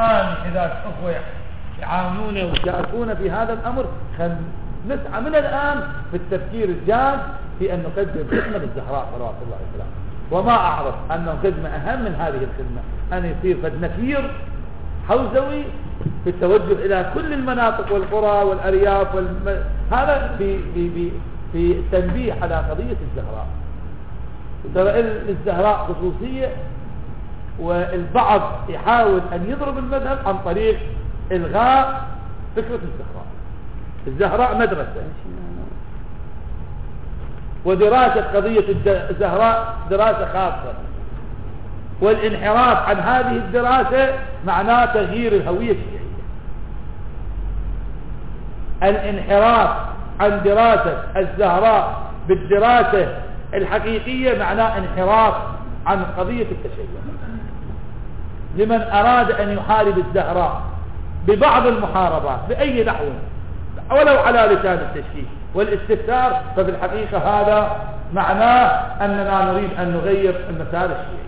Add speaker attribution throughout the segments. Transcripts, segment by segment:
Speaker 1: الآن إذا الأخوة يعاونون ويشاركون في هذا الأمر، نسعى من الآن في التفكير الجاد في أن نقدم خدمة للزهراء صلوات الله عليه. وما أعرف أن خدمة أهم من هذه الخدمة أن يصير فد نفير حوزوي في التوجه إلى كل المناطق والقرى والأرياف هذا في التنبيه على قضية الزهراء. ترى الزهراء خصوصية، والبعض يحاول أن يضرب المذهب عن طريق إلغاء فكرة الزهراء. الزهراء مدرسة، ودراسة قضية الزهراء دراسة خاصة، والانحراف عن هذه الدراسة معناه تغيير الهوية الشيعية. الانحراف عن دراسة الزهراء بالدراسة الحقيقية معناه انحراف عن قضية التشيع. لمن أراد أن يحارب الزهراء ببعض المحاربات بأي نحو ولو على لسان التشكيك والاستفسار، ففي الحقيقة هذا معناه أننا نريد أن نغير المسار الشيعي.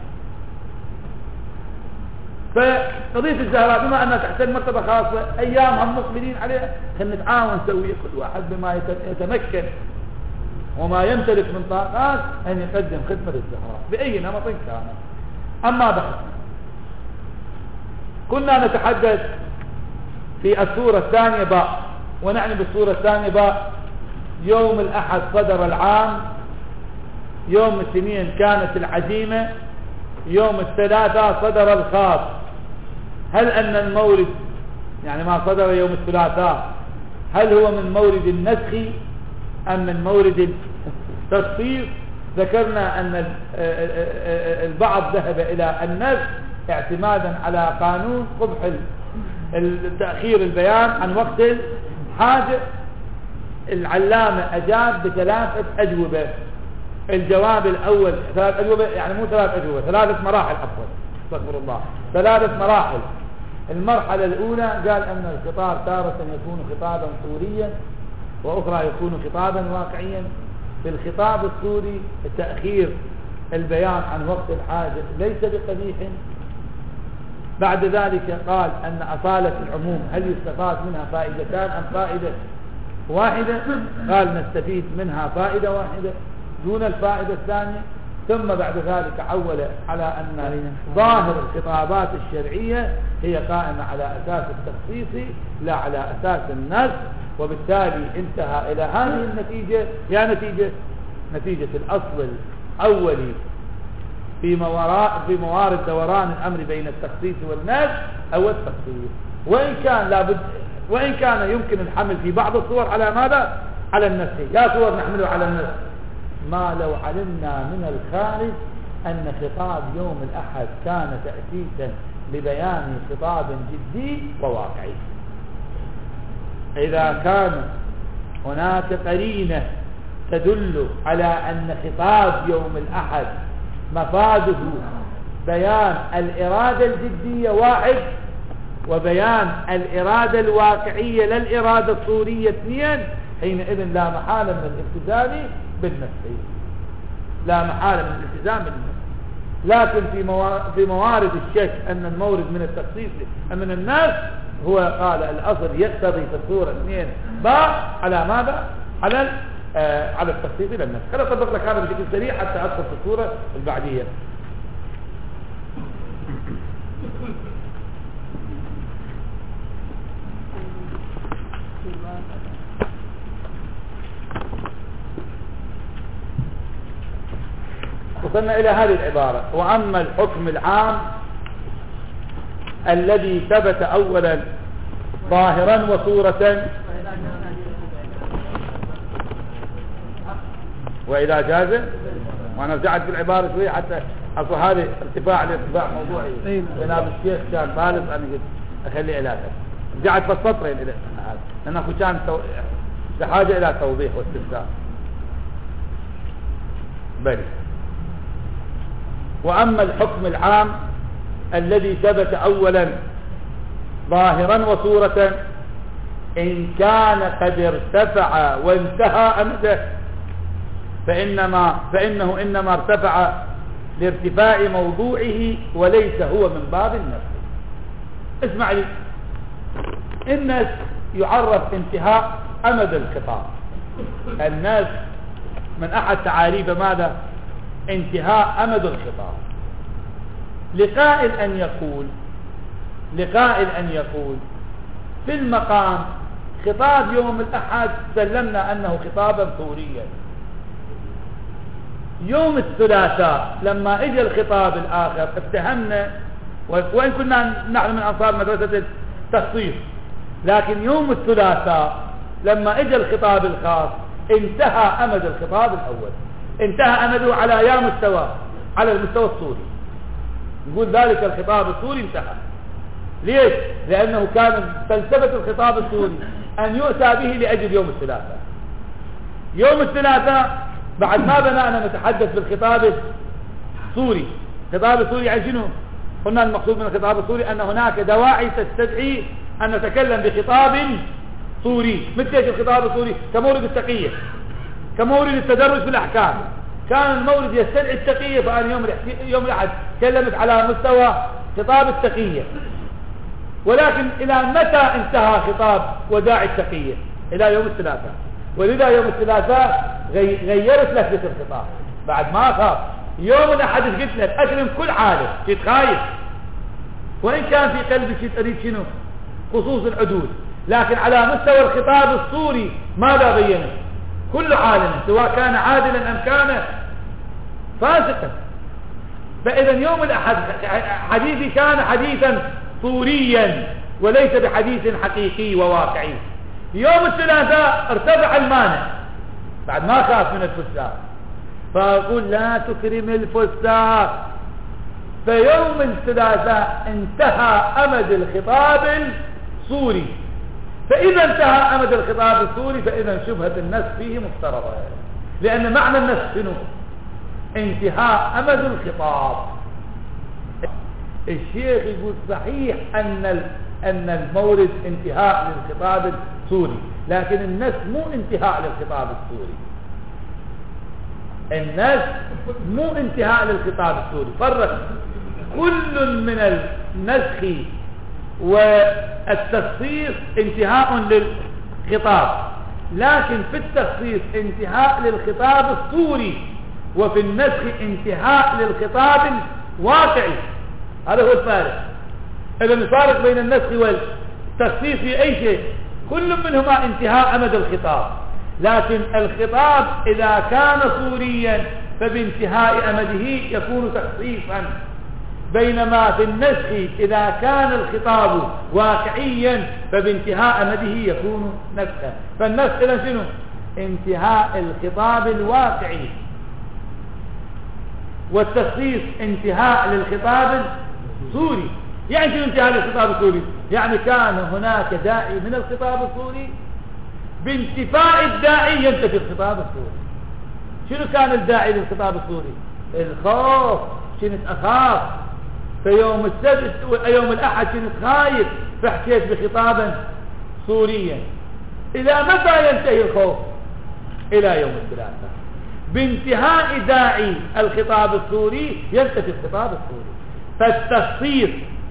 Speaker 1: فقضية الزهراء بما أنها تحتاج مرتبة خاصة أيامها مقبلين عليها، خلينا نتعاون نسوي كل واحد بما يتمكن وما يمتلك من طاقات أن يقدم خدمة للزهراء بأي نمط كان. أما بعد، كنا نتحدث في السورة الثانية باء، ونعني بالسورة الثانية باء يوم الأحد صدر العام، يوم الاثنين كانت العزيمة، يوم الثلاثاء صدر الخاص. هل أن المورد يعني ما صدر يوم الثلاثاء هل هو من مورد النسخ أم من مورد التصفيف؟ ذكرنا أن البعض ذهب إلى النسخ اعتمادا على قانون قبح تأخير البيان عن وقت الحاجة. العلامة أجاب بثلاثة أجوبة. الجواب الأول 3 أجوبة، يعني مو 3 أجوبة، 3 مراحل، عفوا استغفر الله، 3 مراحل. المرحلة الأولى قال أن الخطاب تارة يكون خطابا صوريا وأخرى يكون خطابا واقعيا. في الخطاب الصوري تأخير البيان عن وقت الحاجة ليس بقبيح. بعد ذلك قال أن أصالة العموم هل يستفاد منها فائدتان أم فائدة واحدة؟ قال نستفيد منها فائدة واحدة دون الفائدة الثانية. ثم بعد ذلك عول على أن ظاهر الخطابات الشرعية هي قائمة على أساس التخصيص لا على أساس النص، وبالتالي انتهى إلى هذه النتيجة. يا نتيجة الأصل الأولي في موارد دوران الأمر بين التخصيص والنص أو التخصيص، وإن كان يمكن الحمل في بعض الصور على ماذا؟ على النص. يا صور نحمله على النص ما لو علمنا من الخارج أن خطاب يوم الأحد كان تأسيسا لبيان خطاب جدي وواقعي. إذا كان هناك قرينة تدل على أن خطاب يوم الأحد مفاده بيان الإرادة الجدية واحد، وبيان الإرادة الواقعية للإرادة الصورية 2، حينئذ لا محالة من الالتزام بالنص، لا محالة من الالتزام بالنص. لكن في موارد الشك أن المورد من التخصيص من الناس هو قال الأصل يقتضي في الصورة 2 باء على ماذا؟ على التخصيص إلى الناس. خلينا أطبق لك هذا بشكل سريع حتى أدخل في الصورة البعدية. وصلنا إلى هذه العبارة: وأما الحكم العام الذي ثبت أولا ظاهرا وصورة وإذا جاز. وأنا رجعت في العبارة شوية حتى أصل هذه ارتفاع موضوعي جناب الشيخ كان طالب أنا قلت أخلي علاقة. رجعت في السطرين إلى هذا لأنه كان بحاجة إلى توضيح واستفسار. بل وأما الحكم العام الذي ثبت أولا ظاهرا وصورة إن كان قد ارتفع وانتهى أمده فإنه إنما ارتفع لارتفاع موضوعه وليس هو من باب النفس. اسمع لي، النسخ يعرف انتهاء أمد الخطاب. النسخ من أحد تعاريف ماذا؟ انتهاء أمد الخطاب. لقائل أن يقول في المقام خطاب يوم الأحد سلمنا أنه خطابا ثوريا، يوم الثلاثاء لما اجى الخطاب الآخر اتهمنا، وإن كنا نحن من أنصار مدرسة التخصيص، لكن يوم الثلاثاء لما اجى الخطاب الخاص انتهى أمد الخطاب الأول، انتهى أمده على أي مستوى؟ على المستوى السوري. نقول ذلك الخطاب السوري انتهى. ليش؟ لأنه كان فلسفة الخطاب السوري أن يؤتى به لأجل يوم الثلاثاء. يوم الثلاثاء بعد ما بدأنا نتحدث بالخطاب السوري. الخطاب السوري عن شنو؟ قلنا المقصود من الخطاب السوري أن هناك دواعي تستدعي أن نتكلم بخطاب سوري. مثل الخطاب السوري كمورد التقية، كمورد التدرج في الأحكام. كان المورد يستدعي التقية، فأنا يوم الأحد تكلمت على مستوى خطاب التقية. ولكن إلى متى انتهى خطاب وداعي التقية؟ إلى يوم الثلاثاء. ولذا يوم الثلاثاء غيرت لفظة الخطاب بعد ما خاف. يوم الأحد قلت لك أكرم كل عالم، كنت خايف، وإن كان في قلبي كنت أريد شنو؟ خصوص العدول. لكن على مستوى الخطاب السوري ماذا بينت؟ كل عالم سواء كان عادلا أم كان فاسقا. فإذا يوم الأحد حديثي كان حديثا صوريا وليس بحديث حقيقي وواقعي. يوم الثلاثاء ارتفع المانع بعد ما خاف من الفساق، فأقول لا تكرم الفساق. فيوم الثلاثاء انتهى أمد الخطاب السوري. فإذا انتهى أمد الخطاب السوري فإذا شبهة النسخ فيه مفترضة، لأن معنى النسخ شنو؟ انتهاء أمد الخطاب. الشيخ يقول صحيح أن المورد انتهاء للخطاب السوري، لكن النسخ مو انتهاء للخطاب السوري. النسخ مو انتهاء للخطاب السوري. فرق كل من النسخ والتخصيص انتهاء للخطاب، لكن في التخصيص انتهاء للخطاب السوري، وفي النسخ انتهاء للخطاب الواقعي. هذا هو الفارق. إذا الفارق بين النسخ والتخصيص في أي شيء، كل منهما انتهاء أمد الخطاب، لكن الخطاب إذا كان سوريا فبانتهاء أمده يكون تخصيصا، بينما في النسخ إذا كان الخطاب واقعيا فبانتهاء أمده يكون نسخا. فالنسخ إذا شنو؟ انتهاء الخطاب الواقعي، والتخصيص انتهاء للخطاب السوري. يعني شنو انتهاء للخطاب السوري؟ يعني كان هناك داعي من الخطاب السوري، بانتفاء الداعي ينتفي الخطاب السوري. شنو كان الداعي للخطاب السوري؟ الخوف. كنت أخاف في يوم السبت يوم الأحد، كنت خايف فحكيت بخطابا سوريا. إلى متى ينتهي الخوف؟ إلى يوم الثلاثاء. بانتهاء داعي الخطاب السوري ينتهي الخطاب السوري. فالتخصيص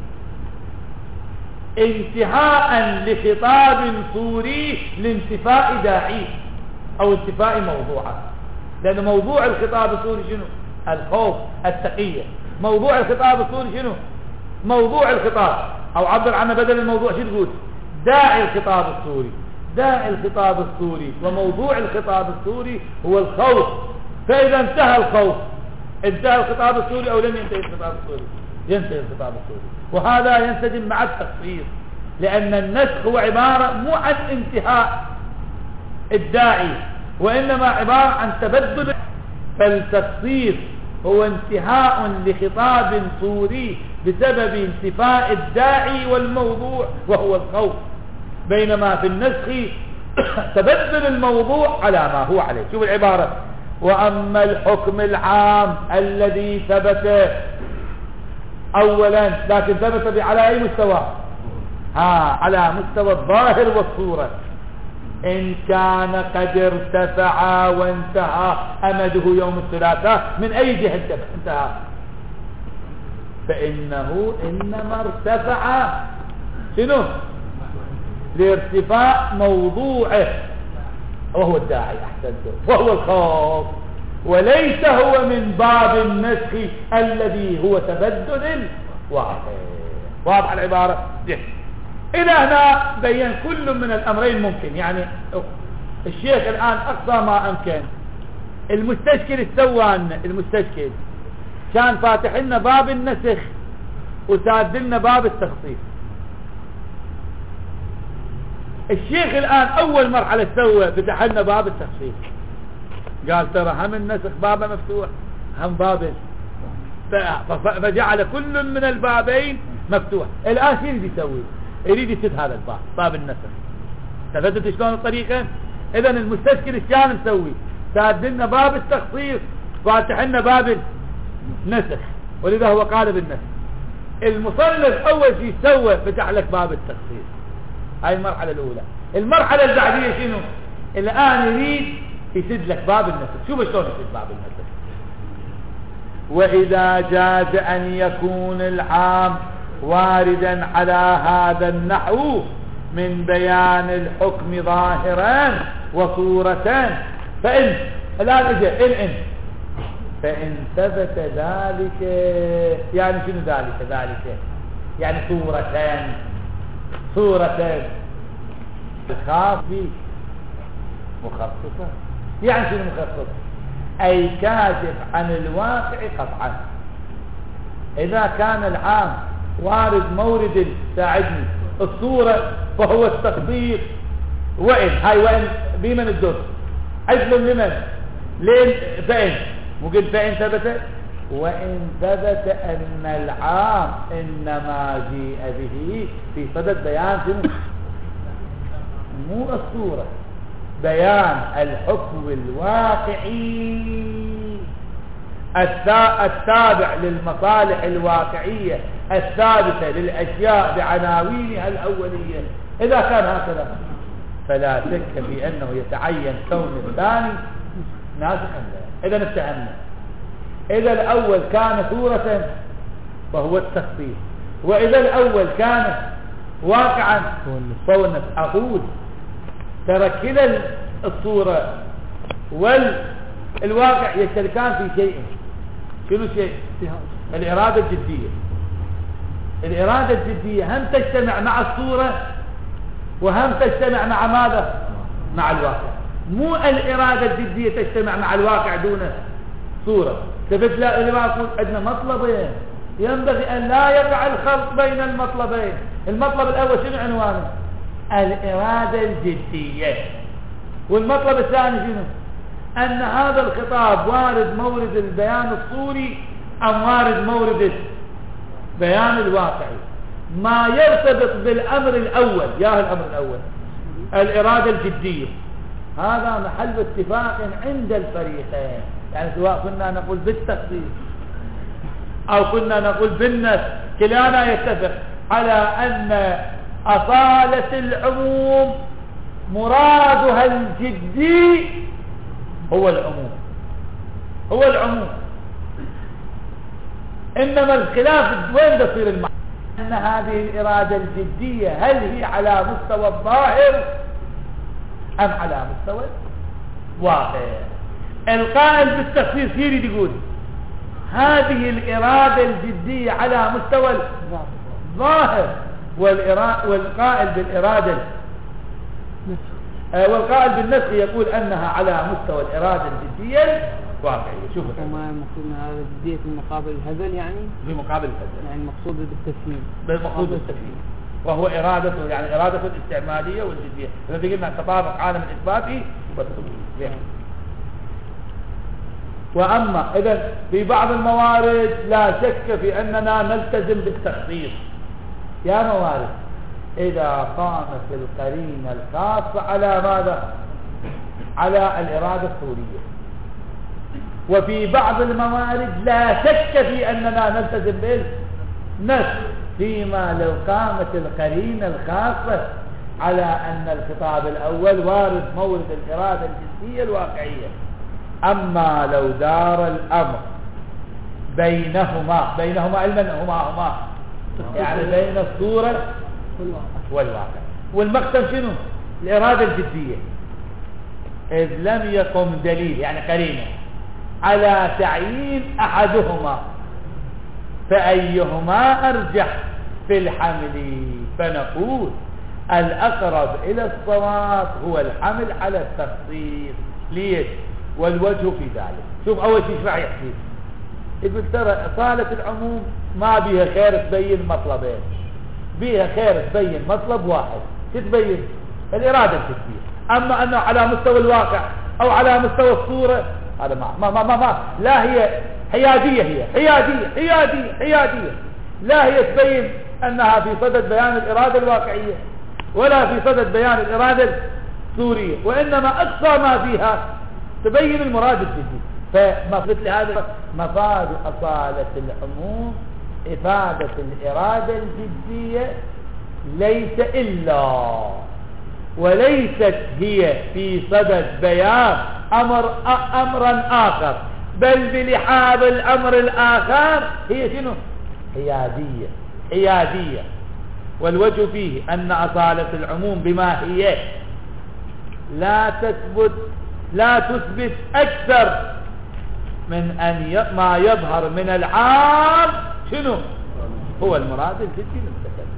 Speaker 1: انتهاء لخطاب سوري لانتفاء داعي أو انتفاء موضوعه. لأن موضوع الخطاب السوري شنو؟ الخوف، التقية. موضوع الخطاب السوري شنو؟ موضوع الخطاب، أو عبر عنه بدل الموضوع شو تقول؟ داعي الخطاب السوري. داعي الخطاب السوري وموضوع الخطاب السوري هو الخوف. فإذا انتهى الخوف انتهى الخطاب السوري أو لم ينتهي الخطاب السوري؟ ينتهي الخطاب السوري. وهذا ينسجم مع التخصيص، لأن النسخ هو عبارة مو عن انتهاء الداعي، وإنما عبارة عن تبدل. فالتخصيص هو انتهاء لخطاب سوري بسبب انتفاء الداعي والموضوع وهو الخوف، بينما في النسخ تبدل الموضوع على ما هو عليه. شوف العبارة: وأما الحكم العام الذي ثبت أولا، لكن ثبت على أي مستوى؟ على مستوى الظاهر والصورة. إن كان قد ارتفع وانتهى أمده يوم الثلاثاء، من أي جهة انتهى؟ فإنه إنما ارتفع شنو؟ لارتفاع موضوعه وهو الداعي، أحسنتم، وهو الخوف، وليس هو من باب النسخ الذي هو تبدل الواقع. واضح العبارة؟ إلى هنا بين كل من الأمرين ممكن. يعني الشيخ الآن أقصى ما أمكن. المستشكل السوان، المستشكل كان فاتح لنا باب النسخ وساد لنا باب التخصيص. الشيخ الآن أول مرحلة سوى فتح لنا باب التخصيص، قال ترى هم النسخ بابه مفتوح هم باب، فجعل كل من البابين مفتوح. الآن شو يريد يسوي؟ يريد يسد هذا الباب، باب النسخ. تفهمت شلون الطريقة؟ إذا المستشكل ايش كان مسوي؟ ساد لنا باب التخصيص، فاتح لنا باب النسخ، ولذا هو قالب النسخ. المصنف أول شيء سوى فتح لك باب التخصيص، هاي المرحلة الأولى. المرحلة البعدية شنو؟ الآن يريد يسد لك باب النسخ. شوف شلون يسد باب النسخ. وإذا جاز أن يكون العام واردا على هذا النحو من بيان الحكم ظاهرا وصورة، فإن الآن إن فإن ثبت ذلك، يعني شنو ذلك؟ يعني صورتين خاصة مخصصة. يعني شنو مخصص؟ أي كاشف عن الواقع قطعا. إذا كان العام وارد مورد ساعدني الصورة فهو التخصيص. وإن بمن الدر عزل لمن لين فإن ممكن فإن ثبت، وإن ثبت أن العام إنما جيء به في صدد بيان مو الصورة، بيان الحكم الواقعي التابع للمصالح الواقعية الثابتة للأشياء بعناوينها الأولية. إذا كان هكذا فلا شك في أنه يتعين كون الثاني ناسخا له. إذا افتهمنا. إذا الأول كان صورة فهو التخصيص، وإذا الأول كان واقعا فهو النسخ. أقول ترى كلا الصورة والواقع يشتركان في شيء. شنو شيء؟ الإرادة الجدية. الإرادة الجدية هم تجتمع مع الصورة وهم تجتمع مع ماذا؟ مع الواقع. مو الإرادة الجدية تجتمع مع الواقع دون صورة. ثبت لا اللي ما أقول عندنا مطلبين ينبغي أن لا يقع الخلط بين المطلبين. المطلب الأول شنو عنوانه؟ الإرادة الجدية. والمطلب الثاني شنو؟ أن هذا الخطاب وارد مورد البيان الصوري أم وارد مورد بيان الواقعي. ما يرتبط بالأمر الأول، يا الأمر الأول الإرادة الجدية، هذا محل اتفاق عند الفريقين. يعني سواء كنا نقول بالتخصيص أو كنا نقول بالنسخ، كلانا يتفق على أن أصالة العموم مرادها الجدي هو العموم. إنما الخلاف وين يصير المعنى؟ أن هذه الإرادة الجدية هل هي على مستوى الظاهر أم على مستوى الواقع؟ القائل بالتخصيص يريد يقول هذه الإرادة الجدية على مستوى الظاهر، والقائل بالإرادة والقائل بالنسخ يقول أنها على مستوى الإرادة الجدية الواقعية. شوفوا
Speaker 2: وما المقصود من هذا الجدية في مقابل الهزل، يعني
Speaker 1: في مقابل الهزل،
Speaker 2: يعني المقصود بالتفهيم،
Speaker 1: بالمقصود بالتفهيم، وهو إرادته يعني إرادة الاستعمالية والجدية. الذي قلنا تطابق عالم الإثبات والثبوت. وأما إذا في بعض الموارد لا شك في أننا نلتزم بالتخصيص. يا موارد إذا قامت القرينة الخاصة على ماذا؟ على الإرادة الصورية. وفي بعض الموارد لا شك في أننا نلتزم بالنسخ، فيما لو قامت القرينة الخاصة على أن الخطاب الأول وارد مورد الإرادة الجنسية الواقعية. أما لو دار الأمر بينهما علما هما يعني بين الصورة والواقع. والمقسم شنو؟ الإرادة الجدية، إذ لم يقم دليل يعني قرينة على تعيين أحدهما فأيهما أرجح في الحمل، فنقول الأقرب إلى الصواب هو الحمل على التخصيص. ليش؟ والوجه في ذلك. شوف أول شيء ايش راح يحكي؟ يقول ترى إصالة العموم ما بيها خير تبين مطلبين، بيها خير تبين مطلب واحد. تبين الإرادة الجدية، أما أنه على مستوى الواقع أو على مستوى الصورة هذا ما لا، هي حيادية، هي حيادية، لا هي تبين أنها في صدد بيان الإرادة الواقعية ولا في صدد بيان الإرادة الصورية، وإنما أقصى ما فيها تبين المراد الجديد. فمثل هذا مفاد أصالة العموم إفادة الإرادة الجدية ليس إلا، وليست هي في صدد بيان أمرا آخر، بل بلحاظ الأمر الآخر هي شنو؟ حيادية. والوجه فيه أن أصالة العموم بما هي لا تثبت أكثر من أن ما يظهر من العام شنو؟ هو المراد الجدي المتكلم.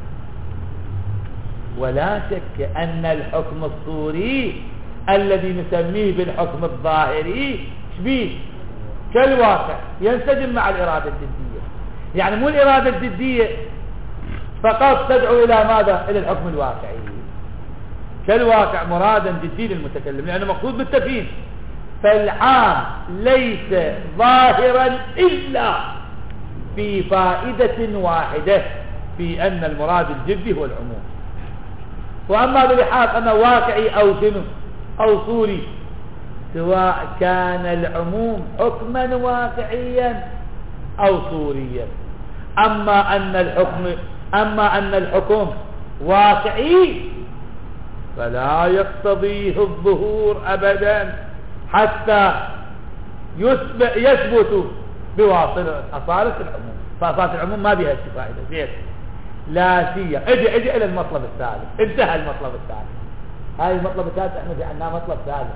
Speaker 1: ولا شك أن الحكم الصوري الذي نسميه بالحكم الظاهري شبيه كالواقع ينسجم مع الإرادة الجدية. يعني مو الإرادة الجدية فقط تدعو إلى ماذا؟ إلى الحكم الواقعي. كالواقع مرادا جديد المتكلم لأنه مقصود بالتفهيم. فالعام ليس ظاهرا إلا في فائدة واحدة، في أن المراد الجدي هو العموم. وأما بلحاظ أنه واقعي أو شنو أو صوري، سواء كان العموم حكما واقعيا أو صوريا. أما أن الحكم واقعي فلا يقتضيه الظهور أبدا حتى يثبت بواصل أصالة العموم. فأصالة العموم ما بها استفائدة زين. لا سيما اجي إلى المطلب الثالث. انتهى المطلب الثالث. هاي المطلب الثالث احنا جعلناه مطلب ثالث.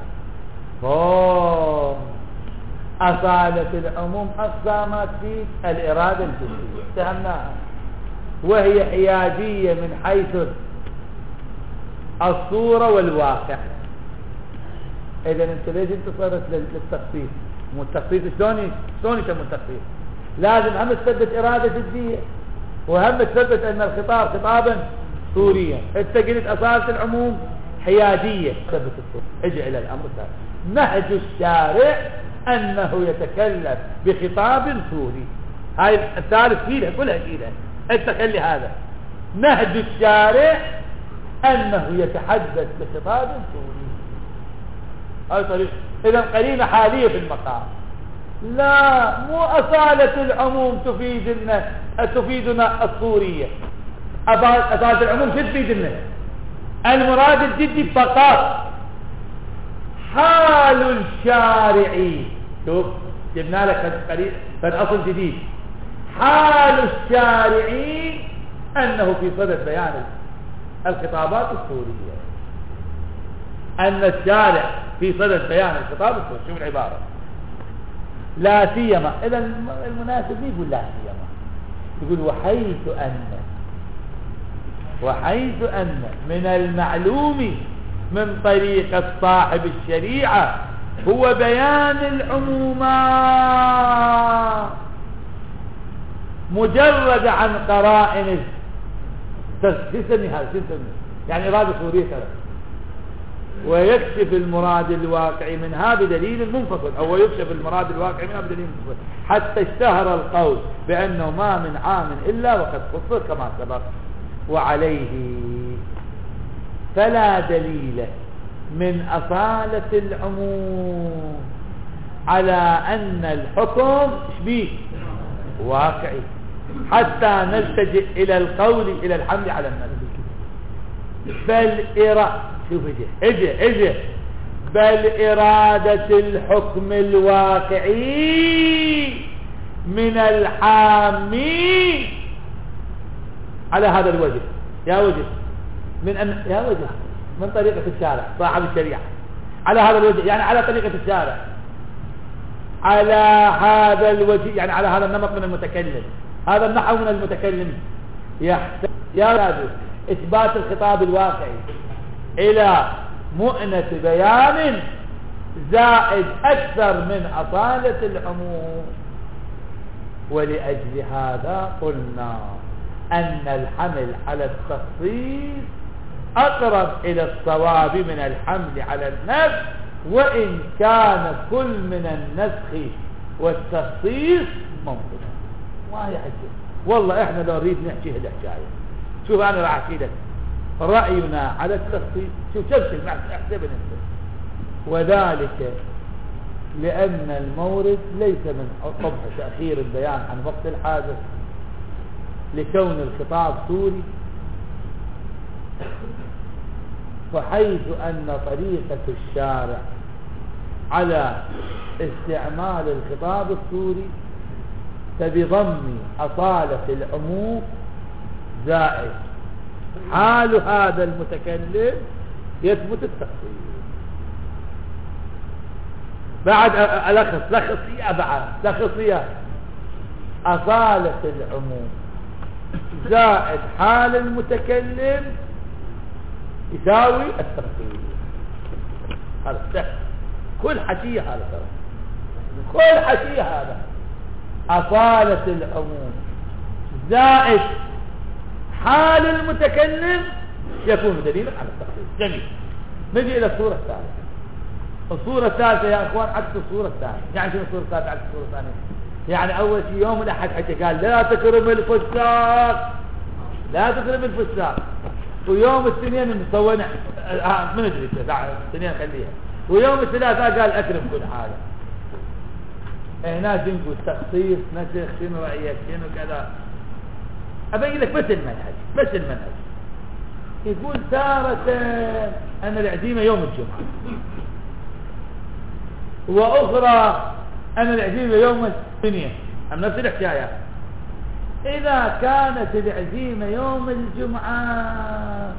Speaker 1: أصالة العموم أقسامات في الإرادة الجدية اتهمناها، وهي حيادية من حيث الصورة والواقع. إذا أنت ليش انت صارت للتخصيص؟ مو التخصيص شلون يسمى التخصيص؟ لازم هم تثبت إرادة جدية، وهم تثبت أن الخطاب خطابا صوريا. انت قلت أصالة العموم حيادية، ثبت الصورة. اجي إلى الأمر الثالث. نهج الشارع أنه يتكلم بخطاب صوري. هاي الثالث فيها كلها فيها. انت خلي هذا نهج الشارع أنه يتحدث بخطاب صوري. هاي طريقة. إذا قرينة حالية في المقام. لا، مو أصالة العموم تفيدنا الصورية. أصالة العموم شو تفيدنا؟ المراد الجدي فقط. حال الشارعي، شوف جبنا لك فالأصل جديد. حال الشارعي أنه في صدد بيان الخطابات الصورية، أن الشارع في صدد بيان الخطاب الصوري. شوف العبارة لا سيما. إذا المناسب يقول لا سيما، يقول وحيث أن من المعلوم من طريقة صاحب الشريعة هو بيان العمومات مجرد عن قرائن يعني إرادة صورية ويكشف المراد الواقعي منها بدليل منفصل، أو يكشف المراد الواقعي منها بدليل منفصل، حتى اشتهر القول بأنه ما من عام إلا وقد خصص كما سبق. وعليه فلا دليل من أصالة العموم على أن الحكم شبيه واقعي حتى نلتجئ إلى القول إلى الحمل على النفس. بل شوف اجي بل إرادة الحكم الواقعي من الحامي على هذا الوجه. يا وجه يا وجه من طريقة الشارع صاحب الشريعة على هذا الوجه، يعني على طريقة الشارع، على هذا الوجه، يعني على هذا النمط من المتكلم، هذا النحو من المتكلم، يحتاج إثبات الخطاب الواقعي إلى مؤنة بيان زائد أكثر من أصالة العموم. ولأجل هذا قلنا أن الحمل على التخصيص أقرب إلى الصواب من الحمل على النسخ، وإن كان كل من النسخ والتخصيص ممكن. وهي حكي والله إحنا لو نريد نحكي هالحكاية. شوف أنا راح أحكي لك رأينا على التخصيص. شوف تبسل معك أحسب أنت، وذلك لأن المورد ليس من قبح تأخير البيان عن وقت الحاجة، لكون الخطاب سوري، فحيث أن طريقة الشارع على استعمال الخطاب السوري فبضم أصالة العموم زائد حال هذا المتكلم يثبت التخصيص. بعد لخصية أصالة العموم زائد حال المتكلم يساوي التخصيص. هذا سهل، كل حكي هذا ترى، كل حكي هذا أصالة العموم زائد حال المتكلم يكون دليلا على التخصيص. جميل. نجي إلى الصورة الثالثة. الصورة الثالثة يا أخوان عكس الصورة الثانية. يعني شنو الصورة الثالثة عكس الصورة الثانية؟ يعني أول شيء يوم الأحد حتى قال لا تكرم الفساق، لا تكرم الفساق، ويوم الاثنين مسوينا من ادري الاثنين خليها، ويوم الثلاثاء قال أكرم كل حاجة. هنا نقول تخصيص نسخ شنو رأيك شنو كذا. أبين لك بس المنهج، بس المنهج. يقول تارة أن العزيمة يوم الجمعة، وأخرى أن العزيمة يوم الاثنين، أم نفس الحكاية. إذا كانت العزيمة يوم الجمعة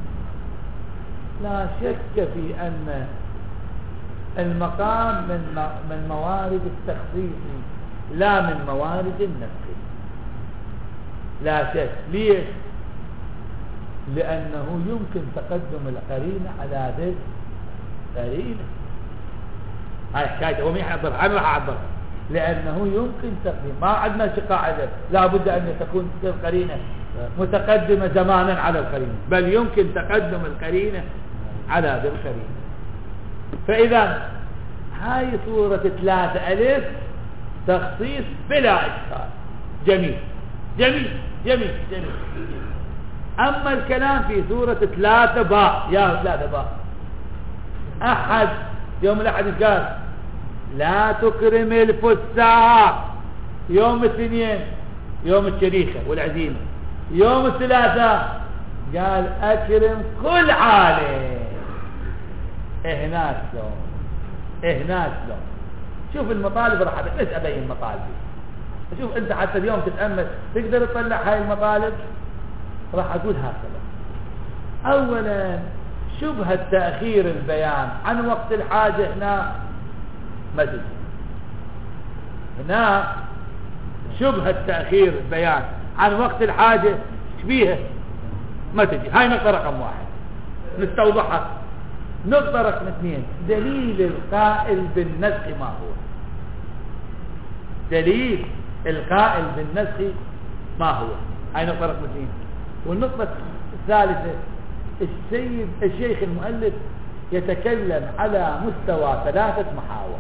Speaker 1: لا شك في أن المقام من موارد التخصيص لا من موارد النسخ، لا شك. ليش؟ لأنه يمكن تقدم القرينة على ذلك قرينة. هاي حكايته، هو مين يعبر؟ أنا راح أعبر. لأنه يمكن تقديم، ما عندنا شي قاعدة لا بد أن تكون القرينة متقدمة زمانا على القرينة، بل يمكن تقدم القرينة على ذي القرينة. فإذا هاي صورة 3 ألف تخصيص بلا إشكال. جميل جميل جميل جميل. أما الكلام في صورة 3 باء، يا 3 باء، أحد يوم الأحد قال لا تكرم الفساق، يوم الاثنين يوم الشريخة والعزيمة، يوم الثلاثاء قال أكرم كل عالم. هناك لون شوف المطالب راح بس أبين مطالبي. شوف أنت حتى اليوم تتأمل تقدر تطلع هاي المطالب. راح أقول هكذا. أولا شبهة تأخير البيان عن وقت الحاجة هنا ما تجي. هنا شبهة تأخير البيان عن وقت الحاجة شبيهة ما تجي. هاي نقطة رقم 1 نستوضحها. نقطة رقم 2 دليل القائل بالنسخ ما هو؟ دليل القائل بالنسخ ما هو؟ هاي نقطة رقم 2. والنقطة الثالثة الشيخ المؤلف يتكلم على مستوى 3 محاور.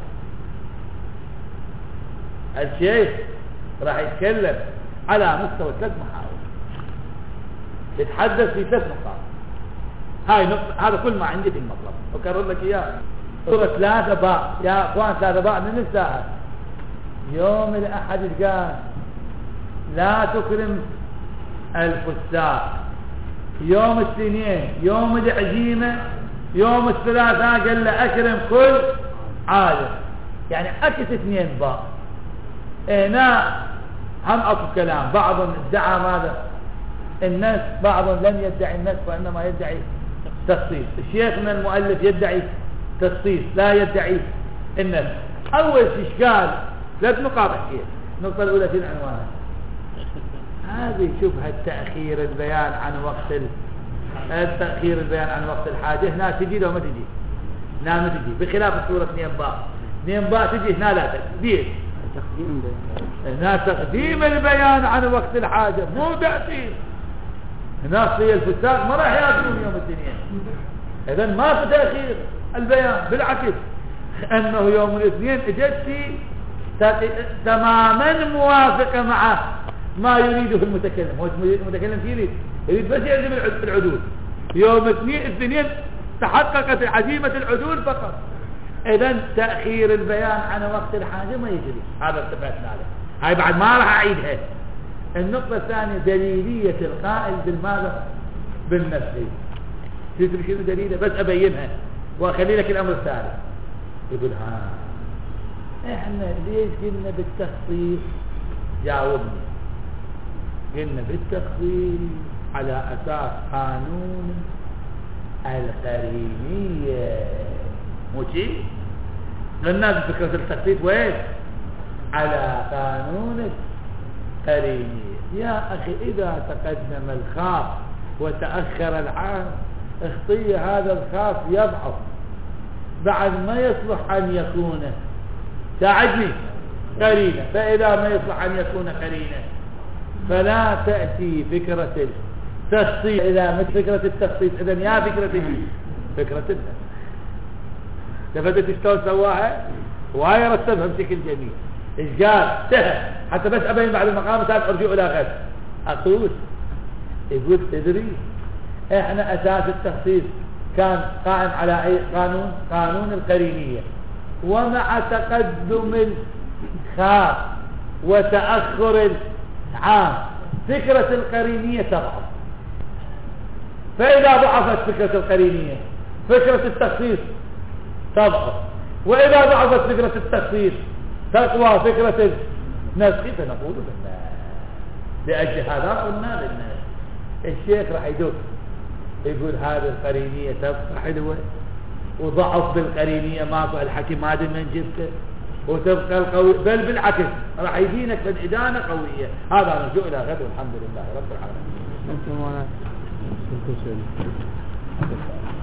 Speaker 1: الشيخ راح يتكلم على مستوى 3 محاور، يتحدث في 3 نقاط. هاي نقطة، هذا كل ما عندي في المطلب أكرر لك إياه. سورة 3 باء يا أخوان، 3 باء من ننساها. يوم الأحد قال لا تكرم الفساق، يوم الاثنين يوم العزيمة، يوم الثلاثاء قال له أكرم كل عالم، يعني أكس 2 باء. هنا هم أكو كلام، بعضهم ادعى ماذا؟ الناس بعضهم لم يدعي النسخ وإنما يدعي تخصيص. شيخنا المؤلف يدعي تخصيص لا يدعي النسخ. أول إشكال 3 نقاط أحكيها. النقطة الأولى في العنوان هذه شبهة تأخير البيان عن وقت التأخير البيان عن وقت الحاجة. هنا تجي لو ما تجي، هنا ما تجي، بخلاف الصورة 2 باء. 2 باء تجي، هنا لا تجي. هنا تقديم البيان عن وقت الحاجة مو تأخير. هنا صي الفساد ما راح يأكلون يوم الاثنين، إذن ما في تأخير البيان، بالعكس أنه يوم الاثنين اجت تماما موافقة مع ما يريده المتكلم. هو المتكلم يريد بس يعزم العدول. يوم الاثنين تحققت عزيمة العدول فقط. إذن تأخير البيان عن وقت الحاجة ما يجري. هذا اتفقنا عليه. هاي بعد ما راح أعيدها. النقطة الثانية دليلية القائل بالماذا؟ بالنفي. تدري شنو دليله؟ بس أبينها وأخلي لك الأمر الثالث. يقول احنا ليش قلنا بالتخصيص؟ جاوبني. قلنا بالتخصيص على أساس قانون القرينية، مو شيء؟ قلنا بفكرة التخصيص وين؟ على قانون القرينية. يا أخي إذا تقدم الخاص وتأخر العام اخطي هذا الخاص يضعف بعد ما يصلح أن يكون ساعدني قرينة. فإذا ما يصلح أن يكون قرينة فلا تأتي فكرة التخصيص إلى مثل فكرة التخصيص. إذن يا فكرة النسخ تفتت اشتول سواها وهي رتبها بشكل جميل. إيش قال؟ سهل حتى بس أبين بعد المقام الثالث أرجع إلى غد. أقول يقول تدري إحنا أساس التخصيص كان قائم على أي قانون القرينية، ومع تقدم الخاص وتأخر العام فكرة القرينية تضعف. فإذا ضعفت فكرة القرينية فكرة التخصيص تضعف، وإذا ضعفت فكرة التخصيص تقوى فكرة النسخ. فنقول لأجل هذا قلنا للناس الشيخ راح يدور يقول هذه القرينية تبقى حلوة وضعف بالقرينية ماكو الحكي ما ادري من جبته وتبقى القوي، بل بالعكس راح يدينك بالإدانة قوية. هذا نرجو إلى غد والحمد لله رب العالمين.